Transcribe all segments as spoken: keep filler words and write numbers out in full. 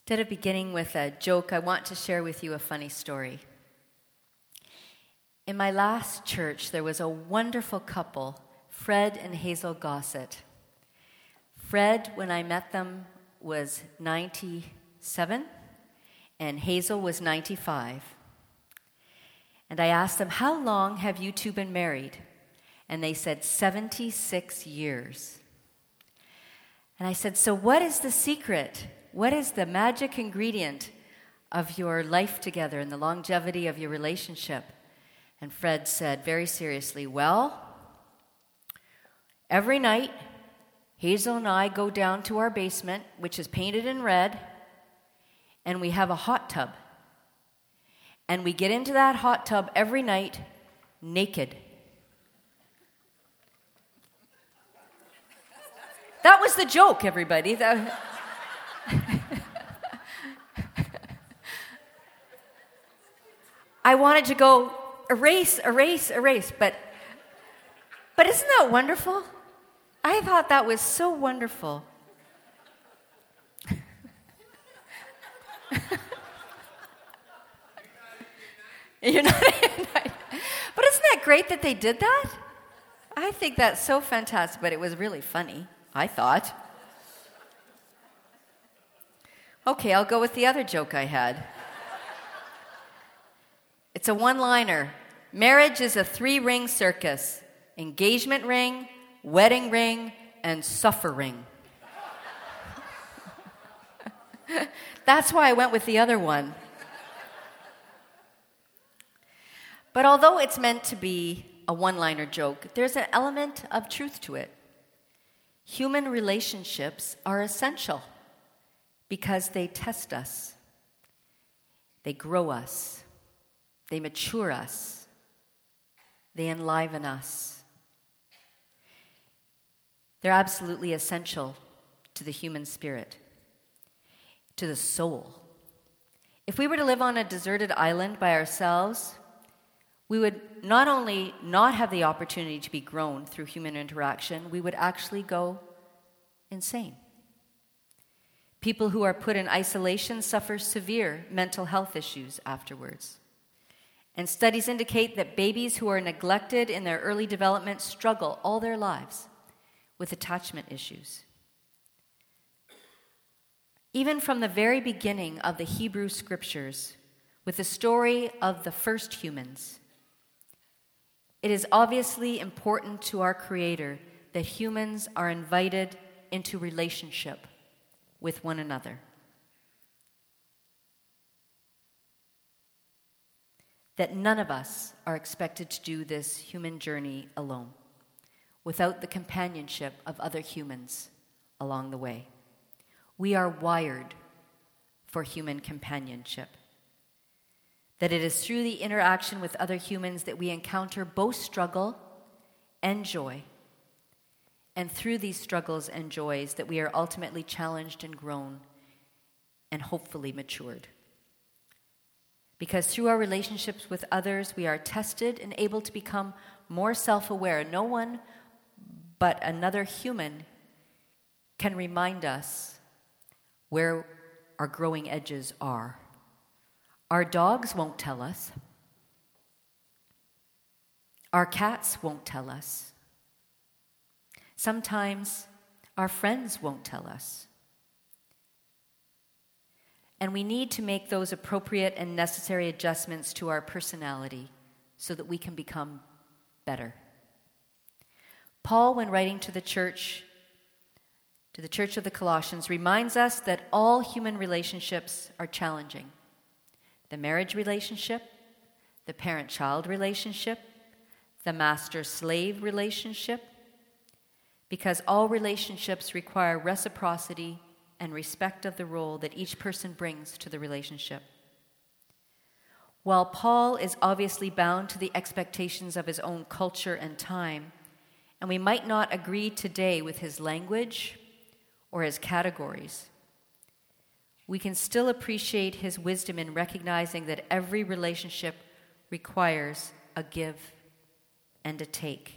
Instead of beginning with a joke, I want to share with you a funny story. In my last church, there was a wonderful couple, Fred and Hazel Gossett. Fred, when I met them, was ninety-seven, and Hazel was ninety-five. And I asked them, "How long have you two been married?" And they said, seventy-six years. And I said, "So what is the secret? What is the magic ingredient of your life together and the longevity of your relationship?" And Fred said very seriously, "Well, every night, Hazel and I go down to our basement, which is painted in red, and we have a hot tub. And we get into that hot tub every night naked." That was the joke, everybody. That... I wanted to go, erase, erase, erase, but, but isn't that wonderful? I thought that was so wonderful. You're not, but isn't that great that they did that? I think that's so fantastic, but it was really funny, I thought. Okay, I'll go with the other joke I had. It's a one-liner. Marriage is a three-ring circus. Engagement ring, wedding ring, and suffer ring. That's why I went with the other one. But although it's meant to be a one-liner joke, there's an element of truth to it. Human relationships are essential because they test us. They grow us. They mature us. They enliven us. They're absolutely essential to the human spirit, to the soul. If we were to live on a deserted island by ourselves, we would not only not have the opportunity to be grown through human interaction, we would actually go insane. People who are put in isolation suffer severe mental health issues afterwards. And studies indicate that babies who are neglected in their early development struggle all their lives with attachment issues. Even from the very beginning of the Hebrew Scriptures, with the story of the first humans, it is obviously important to our Creator that humans are invited into relationship with one another. That none of us are expected to do this human journey alone, without the companionship of other humans along the way. We are wired for human companionship. That it is through the interaction with other humans that we encounter both struggle and joy. And through these struggles and joys that we are ultimately challenged and grown and hopefully matured. Because through our relationships with others, we are tested and able to become more self-aware. No one but another human can remind us where our growing edges are. Our dogs won't tell us. Our cats won't tell us. Sometimes our friends won't tell us. And we need to make those appropriate and necessary adjustments to our personality so that we can become better. Paul, when writing to the church, to the church of the Colossians, reminds us that all human relationships are challenging. The marriage relationship, the parent-child relationship, the master-slave relationship, because all relationships require reciprocity and respect of the role that each person brings to the relationship. While Paul is obviously bound to the expectations of his own culture and time, and we might not agree today with his language or his categories, we can still appreciate his wisdom in recognizing that every relationship requires a give and a take.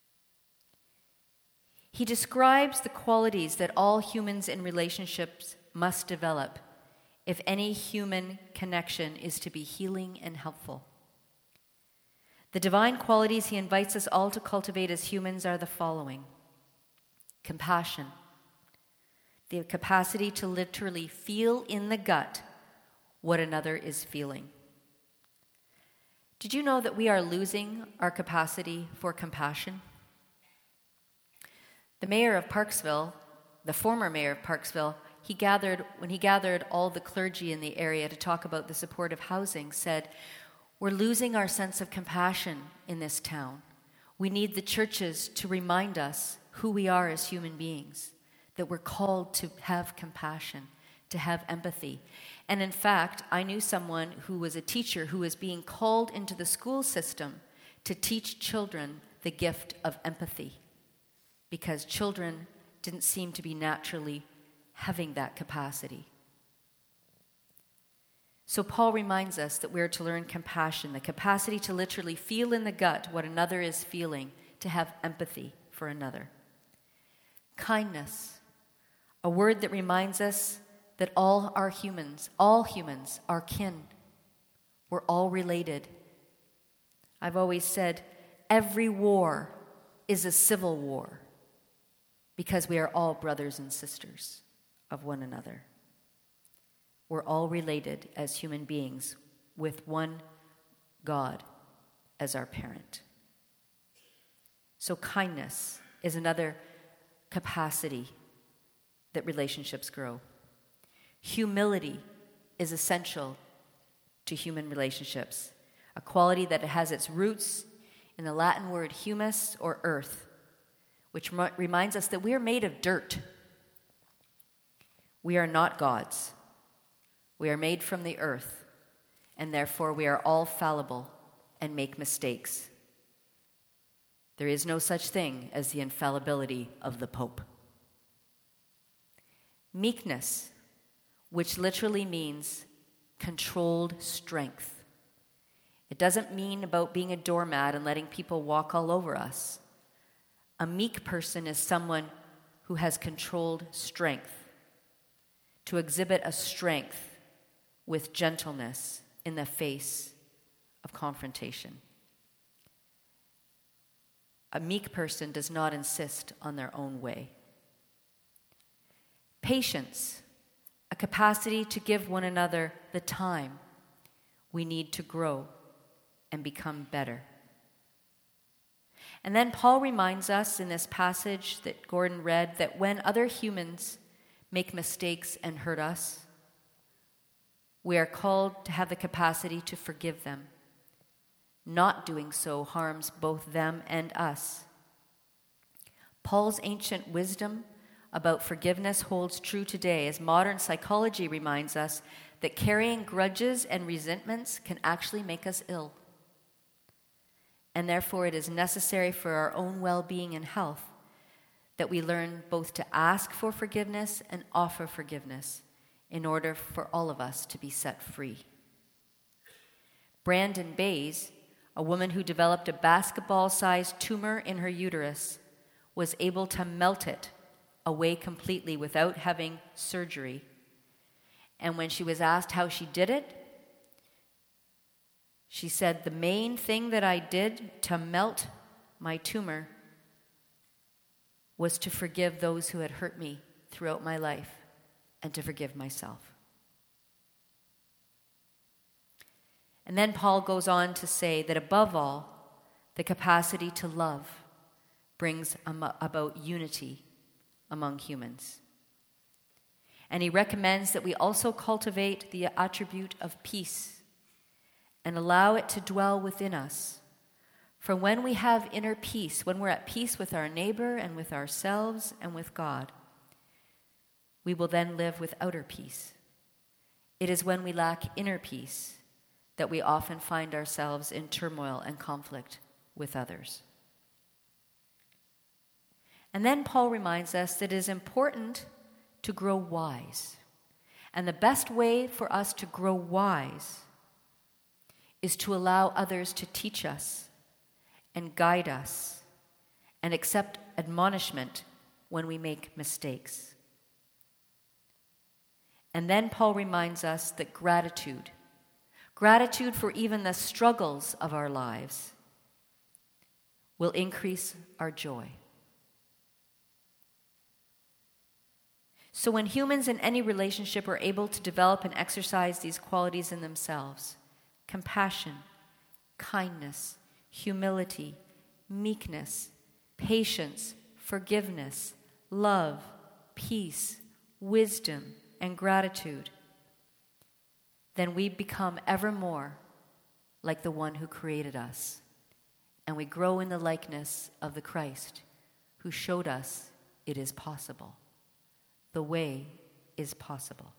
He describes the qualities that all humans in relationships must develop if any human connection is to be healing and helpful. The divine qualities he invites us all to cultivate as humans are the following: compassion, the capacity to literally feel in the gut what another is feeling. Did you know that we are losing our capacity for compassion? The mayor of Parksville, the former mayor of Parksville, he gathered, when he gathered all the clergy in the area to talk about the supportive housing, said, "We're losing our sense of compassion in this town. We need the churches to remind us who we are as human beings, that we're called to have compassion, to have empathy." And in fact, I knew someone who was a teacher who was being called into the school system to teach children the gift of empathy, because children didn't seem to be naturally having that capacity. So Paul reminds us that we're to learn compassion, the capacity to literally feel in the gut what another is feeling, to have empathy for another. Kindness, a word that reminds us that all are humans, all humans are kin. We're all related. I've always said every war is a civil war because we are all brothers and sisters of one another. We're all related as human beings with one God as our parent. So kindness is another capacity that relationships grow. Humility is essential to human relationships, a quality that has its roots in the Latin word humus, or earth, which m- reminds us that we are made of dirt. We are not gods. We are made from the earth, and therefore we are all fallible and make mistakes. There is no such thing as the infallibility of the Pope. Meekness, which literally means controlled strength. It doesn't mean about being a doormat and letting people walk all over us. A meek person is someone who has controlled strength, to exhibit a strength with gentleness in the face of confrontation. A meek person does not insist on their own way. Patience, a capacity to give one another the time we need to grow and become better. And then Paul reminds us in this passage that Gordon read that when other humans make mistakes and hurt us, we are called to have the capacity to forgive them. Not doing so harms both them and us. Paul's ancient wisdom about forgiveness holds true today, as modern psychology reminds us that carrying grudges and resentments can actually make us ill. And therefore it is necessary for our own well-being and health that we learn both to ask for forgiveness and offer forgiveness in order for all of us to be set free. Brandon Bays, a woman who developed a basketball-sized tumor in her uterus, was able to melt it away completely without having surgery. And when she was asked how she did it, she said, "The main thing that I did to melt my tumor was to forgive those who had hurt me throughout my life and to forgive myself." And then Paul goes on to say that above all, the capacity to love brings about unity among humans. And he recommends that we also cultivate the attribute of peace and allow it to dwell within us. For when we have inner peace, when we're at peace with our neighbor and with ourselves and with God, we will then live with outer peace. It is when we lack inner peace that we often find ourselves in turmoil and conflict with others. And then Paul reminds us that it is important to grow wise. And the best way for us to grow wise is to allow others to teach us and guide us and accept admonishment when we make mistakes. And then Paul reminds us that gratitude, gratitude for even the struggles of our lives, will increase our joy. So when humans in any relationship are able to develop and exercise these qualities in themselves, compassion, kindness, humility, meekness, patience, forgiveness, love, peace, wisdom, and gratitude, then we become ever more like the one who created us, and we grow in the likeness of the Christ who showed us it is possible. The way is possible.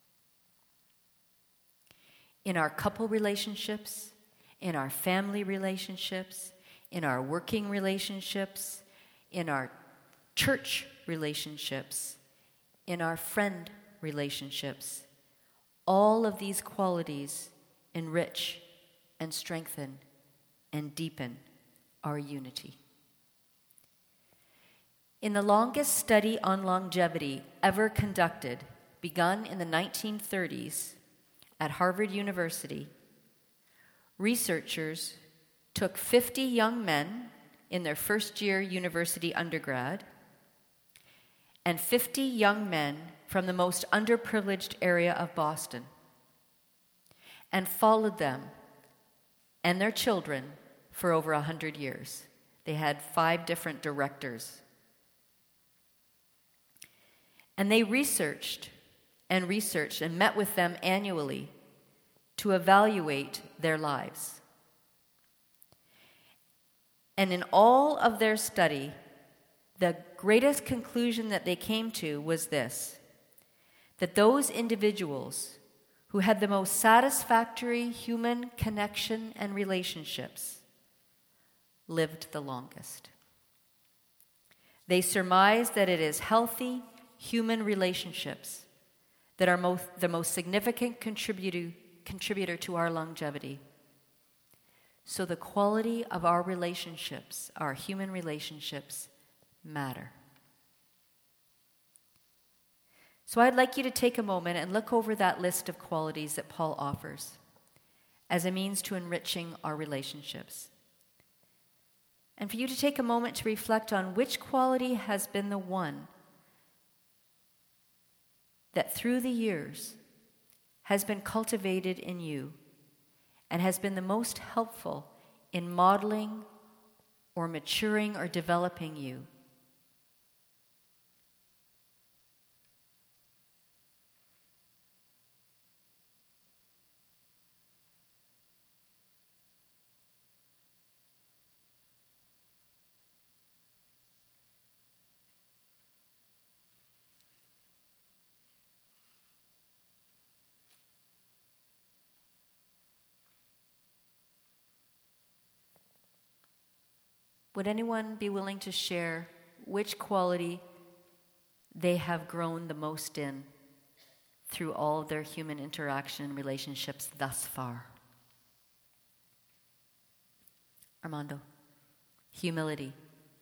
In our couple relationships, in our family relationships, in our working relationships, in our church relationships, in our friend relationships, all of these qualities enrich and strengthen and deepen our unity. In the longest study on longevity ever conducted, begun in the nineteen thirties at Harvard University, researchers took fifty young men in their first year university undergrad and fifty young men from the most underprivileged area of Boston and followed them and their children for over a hundred years. They had five different directors. And they researched and researched and met with them annually to evaluate their lives. And in all of their study, the greatest conclusion that they came to was this: that those individuals who had the most satisfactory human connection and relationships lived the longest. They surmised that it is healthy human relationships that are most, the most significant contributor, contributor to our longevity. So the quality of our relationships, our human relationships, matter. So I'd like you to take a moment and look over that list of qualities that Paul offers as a means to enriching our relationships. And for you to take a moment to reflect on which quality has been the one that through the years has been cultivated in you and has been the most helpful in modeling or maturing or developing you. Would anyone be willing to share which quality they have grown the most in through all of their human interaction and relationships thus far? Armando. Humility.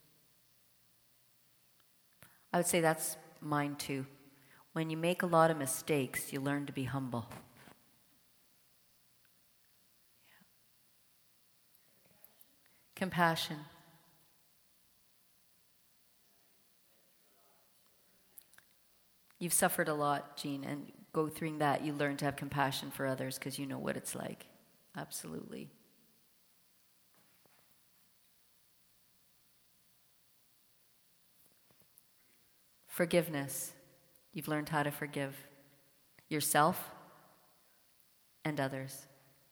I would say that's mine too. When you make a lot of mistakes, you learn to be humble. Compassion. You've suffered a lot, Jean, and go through that, you learn to have compassion for others because you know what it's like. Absolutely. Forgiveness. You've learned how to forgive yourself and others.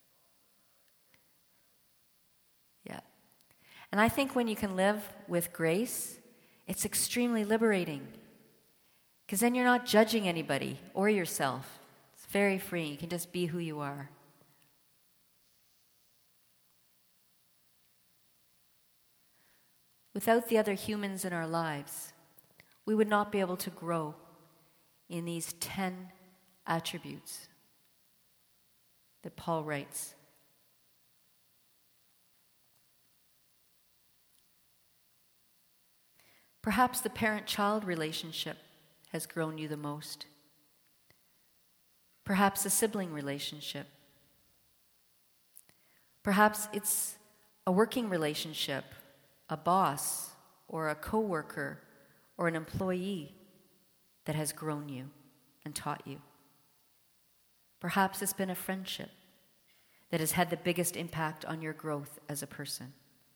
Yeah. And I think when you can live with grace, it's extremely liberating. Because then you're not judging anybody or yourself. It's very free. You can just be who you are. Without the other humans in our lives, we would not be able to grow in these ten attributes that Paul writes. Perhaps the parent-child relationship has grown you the most. Perhaps a sibling relationship. Perhaps it's a working relationship, a boss or a coworker or an employee that has grown you and taught you. Perhaps it's been a friendship that has had the biggest impact on your growth as a person.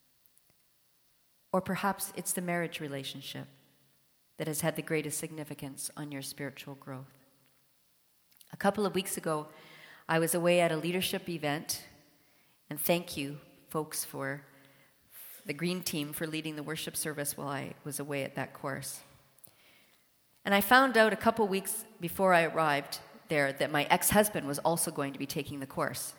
Or perhaps it's the marriage relationship that has had the greatest significance on your spiritual growth. A couple of weeks ago, I was away at a leadership event, and thank you, folks, for the Green Team for leading the worship service while I was away at that course. And I found out a couple weeks before I arrived there that my ex-husband was also going to be taking the course.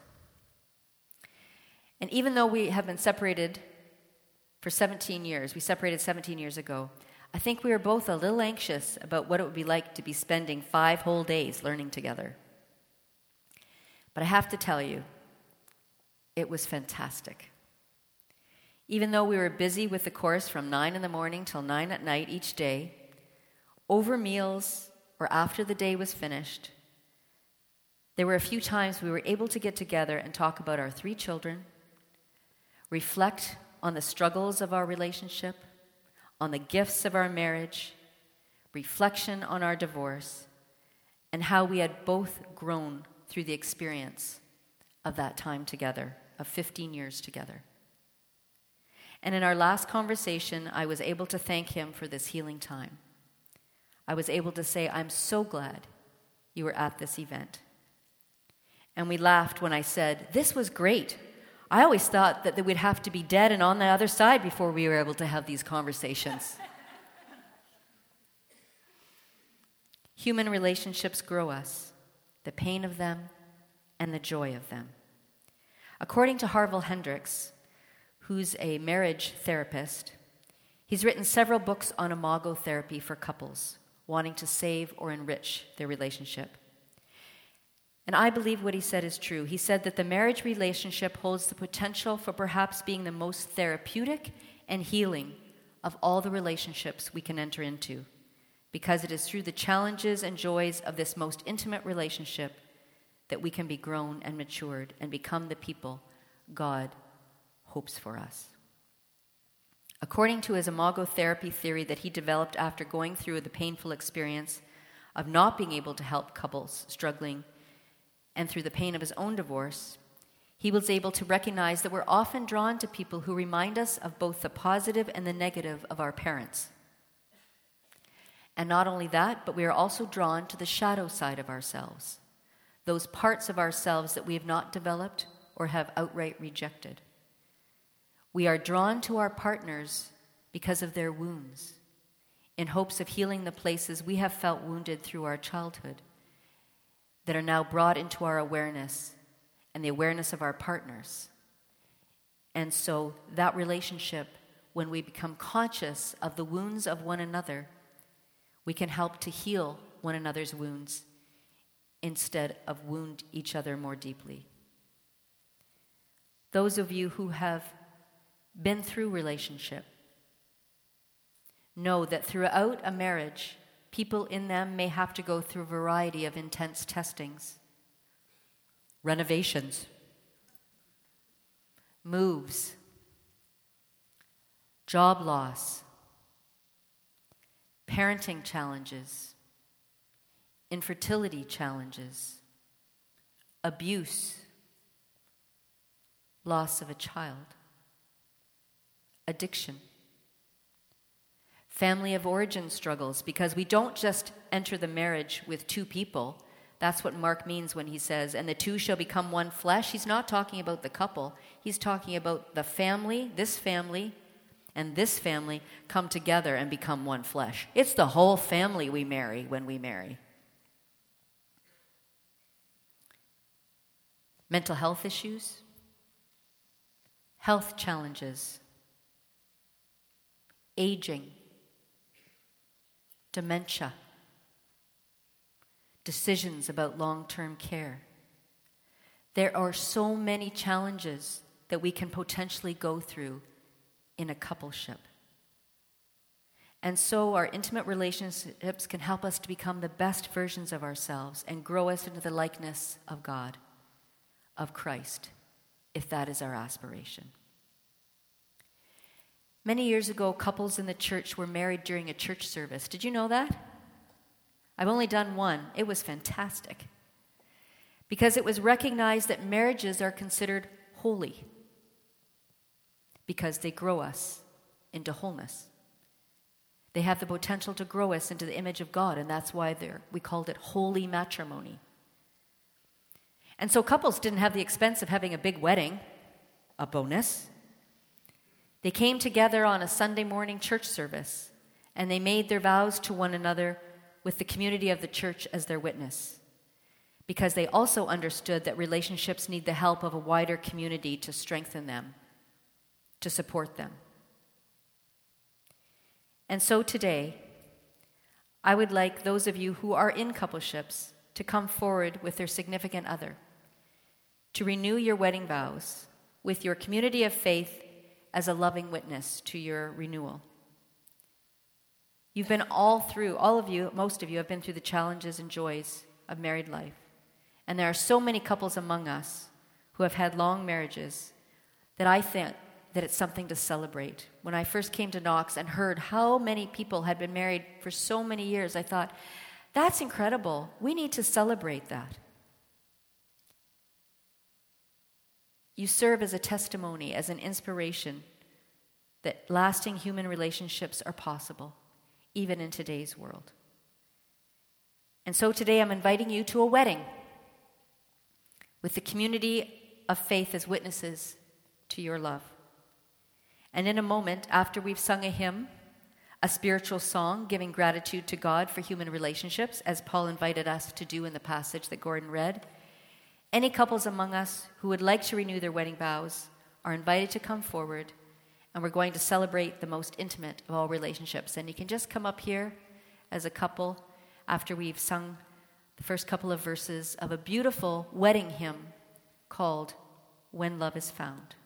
And even though we have been separated for seventeen years, we separated seventeen years ago, I think we were both a little anxious about what it would be like to be spending five whole days learning together. But I have to tell you, it was fantastic. Even though we were busy with the course from nine in the morning till nine at night each day, over meals or after the day was finished, there were a few times we were able to get together and talk about our three children, reflect on the struggles of our relationship, on the gifts of our marriage, reflection on our divorce, and how we had both grown through the experience of that time together, of fifteen years together. And in our last conversation, I was able to thank him for this healing time. I was able to say, I'm so glad you were at this event. And we laughed when I said, this was great. I always thought that we'd have to be dead and on the other side before we were able to have these conversations. Human relationships grow us, the pain of them and the joy of them. According to Harville Hendricks, who's a marriage therapist, he's written several books on imago therapy for couples wanting to save or enrich their relationship. And I believe what he said is true. He said that the marriage relationship holds the potential for perhaps being the most therapeutic and healing of all the relationships we can enter into, because it is through the challenges and joys of this most intimate relationship that we can be grown and matured and become the people God hopes for us. According to his imago therapy theory that he developed after going through the painful experience of not being able to help couples struggling, and through the pain of his own divorce, he was able to recognize that we're often drawn to people who remind us of both the positive and the negative of our parents. And not only that, but we are also drawn to the shadow side of ourselves, those parts of ourselves that we have not developed or have outright rejected. We are drawn to our partners because of their wounds, in hopes of healing the places we have felt wounded through our childhood, that are now brought into our awareness and the awareness of our partners. And so that relationship, when we become conscious of the wounds of one another, we can help to heal one another's wounds instead of wound each other more deeply. Those of you who have been through relationship know that throughout a marriage, people in them may have to go through a variety of intense testings, renovations, moves, job loss, parenting challenges, infertility challenges, abuse, loss of a child, addiction, family of origin struggles, because we don't just enter the marriage with two people. That's what Mark means when he says, and the two shall become one flesh. He's not talking about the couple. He's talking about the family, this family, and this family come together and become one flesh. It's the whole family we marry when we marry. Mental health issues, health challenges, aging, dementia, decisions about long-term care. There are so many challenges that we can potentially go through in a coupleship. And so our intimate relationships can help us to become the best versions of ourselves and grow us into the likeness of God, of Christ, if that is our aspiration. Many years ago, couples in the church were married during a church service. Did you know that? I've only done one. It was fantastic. Because it was recognized that marriages are considered holy because they grow us into wholeness. They have the potential to grow us into the image of God, and that's why they're, we called it holy matrimony. And so couples didn't have the expense of having a big wedding, a bonus. They came together on a Sunday morning church service, and they made their vows to one another with the community of the church as their witness, because they also understood that relationships need the help of a wider community to strengthen them, to support them. And so today, I would like those of you who are in coupleships to come forward with their significant other, to renew your wedding vows with your community of faith as a loving witness to your renewal. You've been all through, all of you, most of you have been through the challenges and joys of married life. And there are so many couples among us who have had long marriages that I think that it's something to celebrate. When I first came to Knox and heard how many people had been married for so many years, I thought, that's incredible. We need to celebrate that. You serve as a testimony, as an inspiration that lasting human relationships are possible, even in today's world. And so today I'm inviting you to a wedding with the community of faith as witnesses to your love. And in a moment, after we've sung a hymn, a spiritual song giving gratitude to God for human relationships, as Paul invited us to do in the passage that Gordon read, any couples among us who would like to renew their wedding vows are invited to come forward, and we're going to celebrate the most intimate of all relationships. And you can just come up here as a couple after we've sung the first couple of verses of a beautiful wedding hymn called When Love Is Found.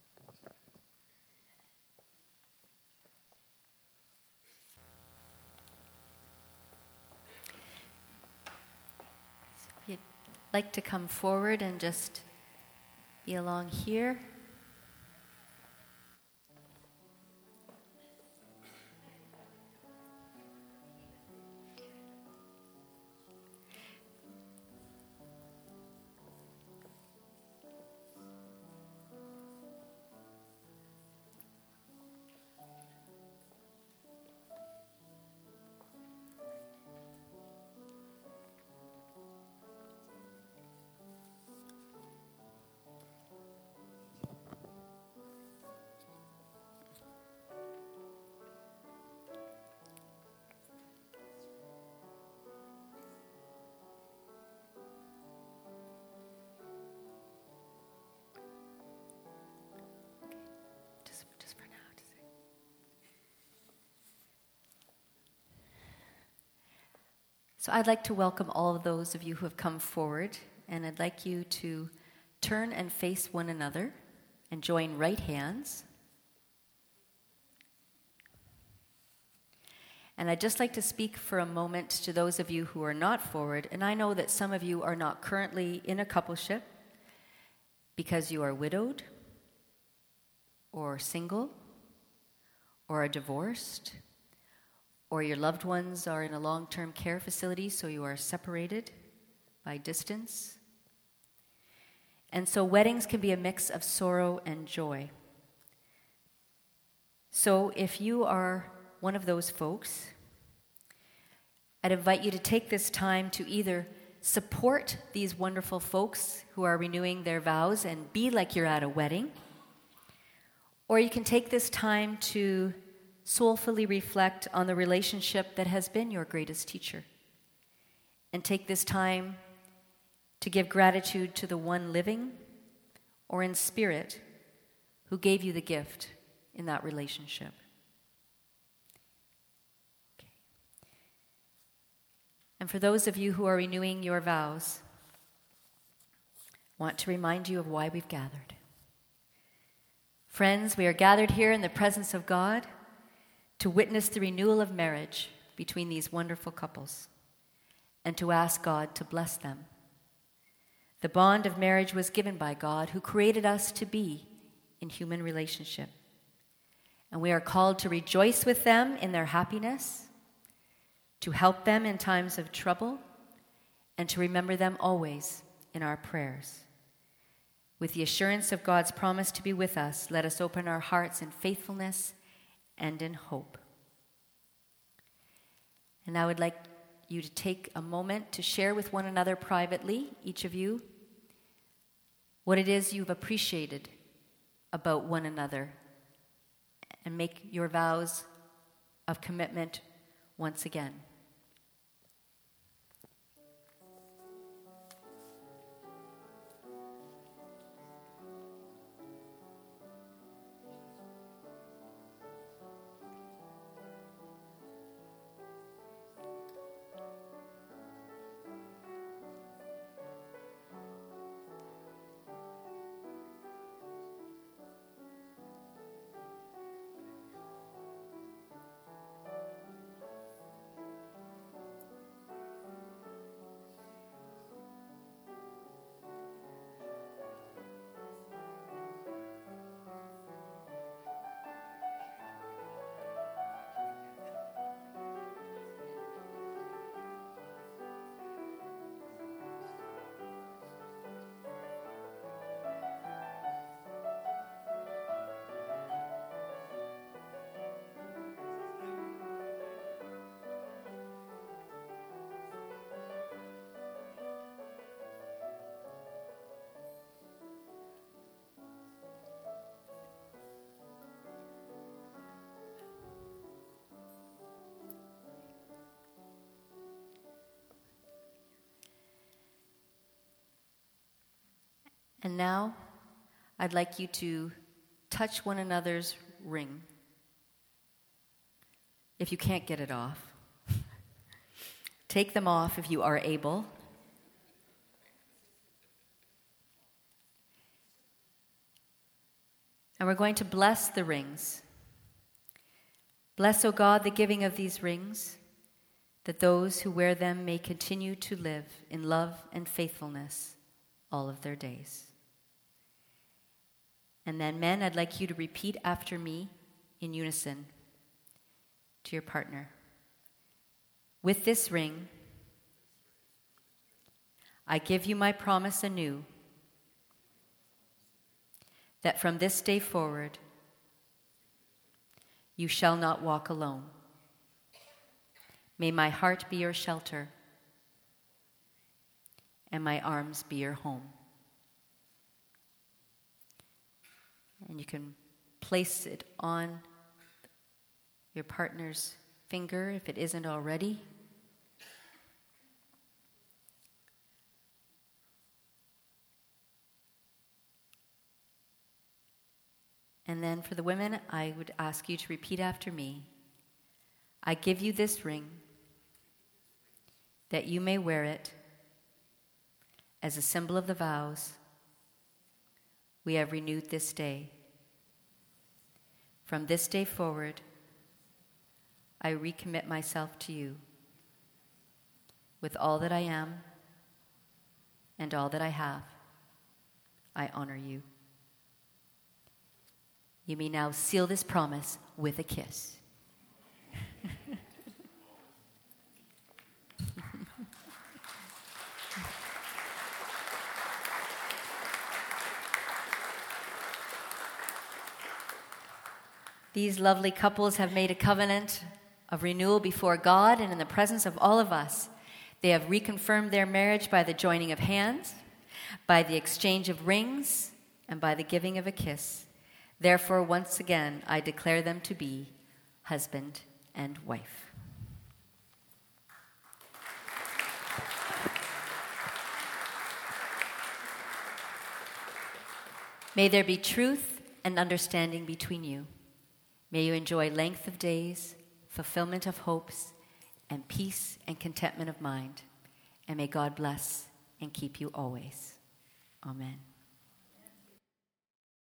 If you'd like to come forward and just be along here. So I'd like to welcome all of those of you who have come forward, and I'd like you to turn and face one another and join right hands. And I'd just like to speak for a moment to those of you who are not forward, and I know that some of you are not currently in a coupleship because you are widowed or single or are divorced, or your loved ones are in a long-term care facility, so you are separated by distance. And so weddings can be a mix of sorrow and joy. So if you are one of those folks, I'd invite you to take this time to either support these wonderful folks who are renewing their vows and be like you're at a wedding, or you can take this time to soulfully reflect on the relationship that has been your greatest teacher, and take this time to give gratitude to the one living or in spirit who gave you the gift in that relationship. Okay. And for those of you who are renewing your vows, I want to remind you of why we've gathered. Friends, we are gathered here in the presence of God to witness the renewal of marriage between these wonderful couples and to ask God to bless them. The bond of marriage was given by God, who created us to be in human relationship. And we are called to rejoice with them in their happiness, to help them in times of trouble, and to remember them always in our prayers. With the assurance of God's promise to be with us, let us open our hearts in faithfulness and in hope. And I would like you to take a moment to share with one another privately, each of you, what it is you've appreciated about one another, and make your vows of commitment once again. And now, I'd like you to touch one another's ring. If you can't get it off, take them off if you are able. And we're going to bless the rings. Bless, O God, the giving of these rings, that those who wear them may continue to live in love and faithfulness all of their days. And then, men, I'd like you to repeat after me in unison to your partner. With this ring, I give you my promise anew that from this day forward, you shall not walk alone. May my heart be your shelter and my arms be your home. And you can place it on your partner's finger if it isn't already. And then for the women, I would ask you to repeat after me. I give you this ring that you may wear it as a symbol of the vows we have renewed this day. From this day forward, I recommit myself to you with all that I am and all that I have. I honor you. You may now seal this promise with a kiss. These lovely couples have made a covenant of renewal before God and in the presence of all of us. They have reconfirmed their marriage by the joining of hands, by the exchange of rings, and by the giving of a kiss. Therefore, once again, I declare them to be husband and wife. May there be truth and understanding between you. May you enjoy length of days, fulfillment of hopes, and peace and contentment of mind. And may God bless and keep you always. Amen.